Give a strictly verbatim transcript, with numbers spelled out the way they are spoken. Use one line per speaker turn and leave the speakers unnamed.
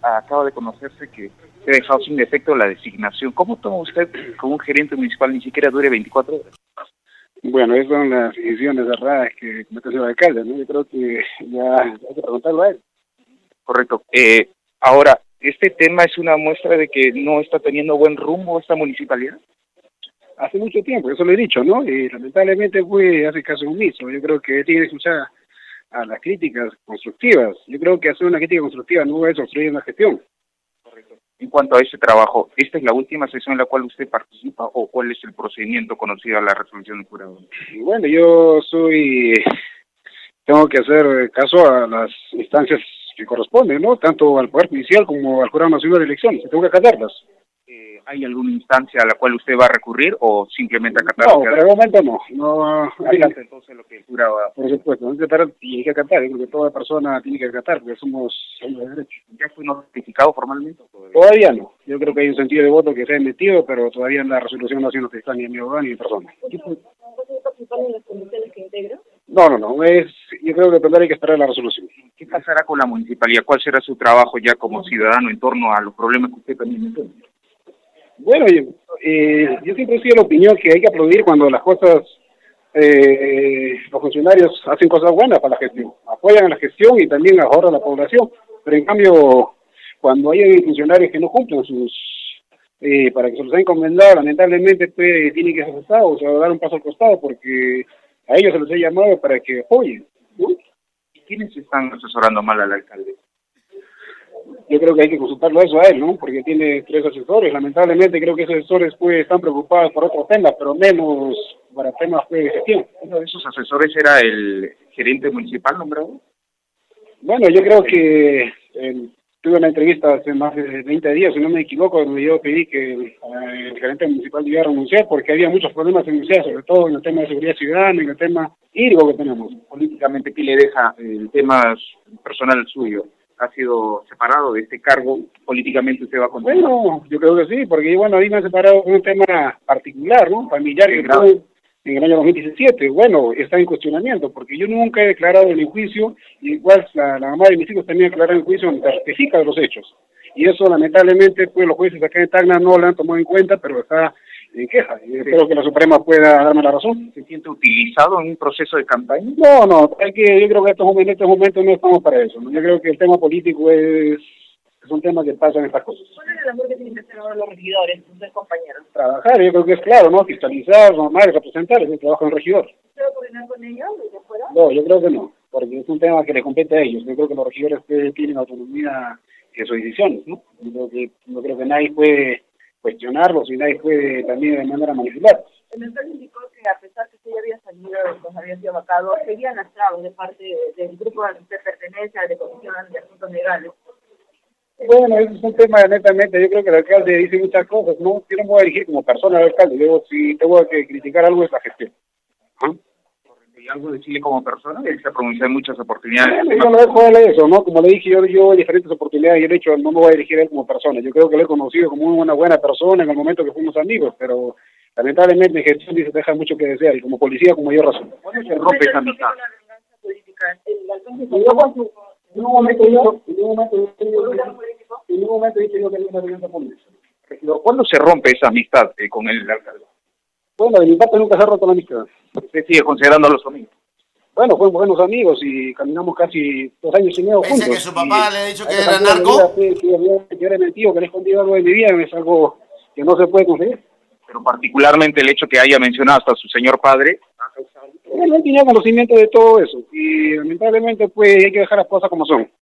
acaba de conocerse que se ha dejado sin efecto la designación. ¿Cómo toma usted como un gerente municipal ni siquiera dure veinticuatro horas?
Bueno, esas son las decisiones erradas que comete el señor alcalde, ¿no? Yo creo que ya hay que preguntarlo a él.
Correcto. Eh, ahora, ¿este tema es una muestra de que no está teniendo buen rumbo esta municipalidad?
Hace mucho tiempo, eso lo he dicho, ¿no? Y lamentablemente fue hace caso omiso. Yo creo que tiene que escuchar a las críticas constructivas. Yo creo que hacer una crítica constructiva no es obstruir una gestión.
Correcto. En cuanto a ese trabajo, ¿esta es la última sesión en la cual usted participa o cuál es el procedimiento conocido a la resolución del jurado?
Y bueno, yo soy, tengo que hacer caso a las instancias que corresponden, ¿no? Tanto al Poder Judicial como al Jurado Nacional de Elecciones. Tengo que acatarlas.
Eh, ¿Hay alguna instancia a la cual usted va a recurrir o simplemente acatar?
No, pero de momento no. no hay
Acata entonces lo que el jurado va.
Por supuesto, no acatar y hay que acatar, porque toda persona tiene que acatar, porque somos hombres de derecho.
¿Ya fue notificado formalmente? Todavía?
Todavía no. Yo creo que hay un sentido de voto que se ha emitido, pero todavía la resolución no ha sido notificada ni a mi abogado ni a mi persona.
¿Participan en las comisiones que integra?
No, no, no. Es, yo creo que primero hay que esperar la resolución.
¿Qué pasará con la municipalidad? ¿Cuál será su trabajo ya como ciudadano en torno a los problemas que usted también menciona?
Bueno, yo, eh, yo siempre he sido la opinión que hay que aplaudir cuando las cosas, eh, los funcionarios hacen cosas buenas para la gestión, apoyan a la gestión y también ahorran a la población, pero en cambio, cuando hay funcionarios que no cumplen sus, eh, para que se los haya encomendado, lamentablemente pues, tienen que ser aceptados, o sea, dar un paso al costado, porque a ellos se les ha llamado para que apoyen, ¿no?
¿Y quiénes están asesorando mal al alcalde?
Yo creo que hay que consultarlo eso a él, ¿no? Porque tiene tres asesores. Lamentablemente creo que esos asesores pues están preocupados por otros temas, pero menos para temas pues, de gestión.
¿Uno de esos asesores era el gerente municipal nombrado?
Bueno, yo creo que eh, tuve una entrevista hace más de veinte días, si no me equivoco, donde yo pedí que el, el gerente municipal debiera renunciar porque había muchos problemas en Municipal, sobre todo en el tema de seguridad ciudadana, en el tema hídrico que tenemos.
Políticamente, ¿qué le deja el tema personal suyo? ¿Ha sido separado de este cargo? ¿Políticamente usted va a continuar?
Bueno, yo creo que sí, porque bueno, a mí me han separado con un tema particular, ¿no? Familiar, que fue en el año dos mil diecisiete. Bueno, está en cuestionamiento, porque yo nunca he declarado en el juicio, y igual la, la mamá de mis hijos también declaró en el juicio donde certifica de los hechos. Y eso, lamentablemente, pues los jueces acá en Tacna no lo han tomado en cuenta, pero está en queja. Y espero que la Suprema pueda darme la razón.
¿Se siente utilizado en un proceso de campaña?
No, no, hay que, yo creo que estos momentos, en estos momentos no estamos para eso, ¿no? Yo creo que el tema político es, es un tema que pasa en estas cosas.
¿Cuál es el labor que tienen que hacer ahora los regidores, sus compañeros?
Trabajar, yo creo que es claro, ¿no? Fiscalizar, normal, representar, es el trabajo del regidor.
¿Se va a coordinar con ellos desde afuera?
No, yo creo que no, porque es un tema que le compete a ellos. Yo creo que los regidores pues, tienen autonomía en sus decisiones, ¿no? Yo creo que, no creo que nadie puede cuestionarlos y nadie puede también de manera manipularlos.
El alcalde indicó que a pesar que usted ya había salido, pues había sido vacado, seguían las trabas de parte del grupo al que usted pertenece, de Comisión de Asuntos Legales.
Bueno, eso es un tema netamente, yo creo que el alcalde dice muchas cosas, ¿no? Yo no me voy a dirigir como persona al alcalde, yo si tengo que criticar algo es la gestión. ¿Ah?
¿Y algo de Chile como persona? Él se ha pronunciado en muchas oportunidades.
Bueno, yo lo dejo a él eso, ¿no? Como le dije, yo, yo en diferentes oportunidades y el hecho no me voy a dirigir a él como persona. Yo creo que lo he conocido como una buena persona en el momento que fuimos amigos, pero lamentablemente en gestión dice deja mucho que desear y como policía con mayor razón.
¿Cuándo se rompe esa amistad?
En un momento yo, en un momento yo, en un momento dije yo que había una venganza política.
¿Cuándo se rompe esa amistad eh, con el alcalde?
Bueno, de mi parte nunca se ha roto la amistad.
¿Usted sigue considerando a los amigos?
Bueno, fuimos buenos amigos y caminamos casi dos años y medio juntos.
¿Pensé que su papá le ha dicho que era
narco?
narco?
Que, que, que yo era mentido, que le he escondido algo de mi vida, es algo que no se puede conseguir.
Pero particularmente el hecho que haya mencionado hasta a su señor padre.
Bueno, él tenía conocimiento de todo eso y lamentablemente pues hay que dejar las cosas como son.